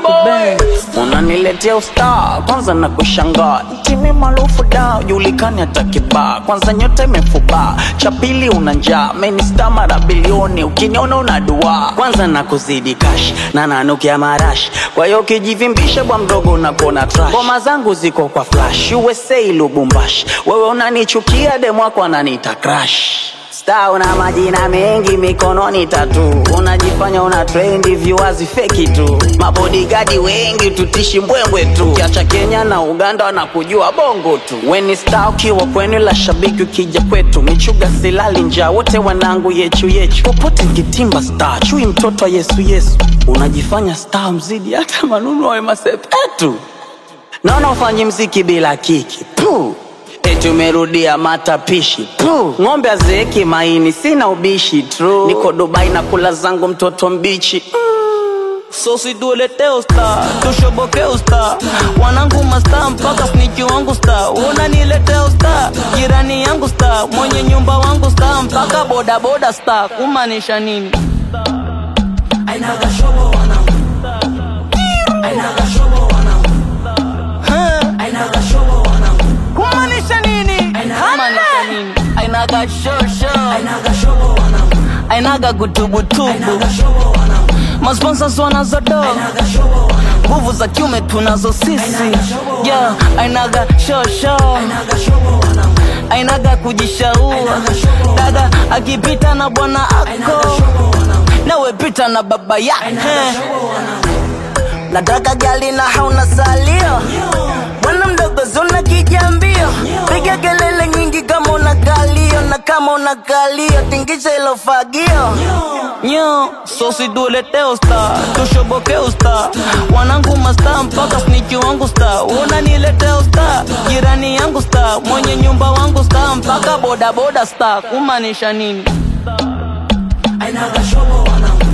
Unaniletea ustar, kwanza na kushangaa. Timi maarufu da, julikani hata kibaa. Kwanza nyota imefuba, cha pili una njaa. Menistar mara bilioni, ukiniona unadua. Kwanza na kuzidi cash, na nanukia marash. Kwa hiyo kijivimbisha bwa mdogo unakona trash. Ngoma zangu ziko kwa flash, USA Lubumbashi. Wewe unanichukia demu wako ananiita crash. Star una majina mengi mikononi tatu. Unajifanya una trendi viewers fake tu. Mabodyguard wengi tutishi mbwembwe tu. Kiacha Kenya na Uganda wanakujua bongo tu. When star ukiwa kwenu la shabiki ukija kwetu. Michuga silali njaa wote wanangu yechu yechu. Popote kitimba star chui mtoto Yesu Yesu. Unajifanya star mzidi hata manunu wa masepetu. Naona ufanyi mziki bila kiki. Puh. Tumerudia matapishi. Ngombe azeeki maini sina ubishi. True. Niko Dubai na kula zangu mtoto mbichi. So si duleteo star, tushobokeo star. Wanangu mastar mpaka snitchi wangu star. Unanileteo star, jirani yangu star. Mwenye nyumba wangu star, mpaka boda boda star. Kumanisha nini? Ainaga shobo wanangu. Ainaga shobo wanangu. Ainaga shobo wanangu. Kumanisha nini? Kumanisha nini? Ainaga shosho. Ainaga shobo wanangu. Ainaga gutubutubu. Ainaga shobo wanangu. Masponsors wanazodo. Ainaga shobo wanangu. Nguvu za kiume tunazo sisi. Yeah, ainaga shosho. Ainaga shobo wanangu. Ainaga kujishaua. Dada akipita na bwana ako. Nawe pita na baba yake. Nataka gali na hauna salio. Bwana mdogo zona kijambio. Piga kelele nyingi kama unakalio. Na kama unakalio tingisha ilo fagio. Nyo, so si duleteo star, tushobokeo star. Wanangu mastar mpaka snitchi wangu star. Unanileteo star, jirani yangu star. Mwenye nyumba wangu star, mpaka boda boda star. Kumanisha nini? Ainaga shobo wanangu.